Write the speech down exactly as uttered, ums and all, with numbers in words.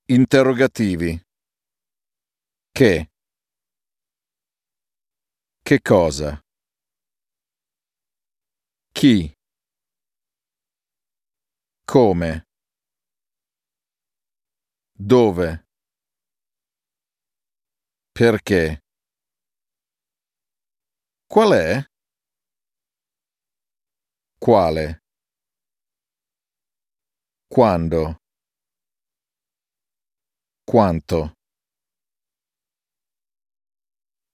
Interrogativi. Che? Che cosa? Chi? Come? Dove? Perché? Qual è? Quale? Quando? Quanto?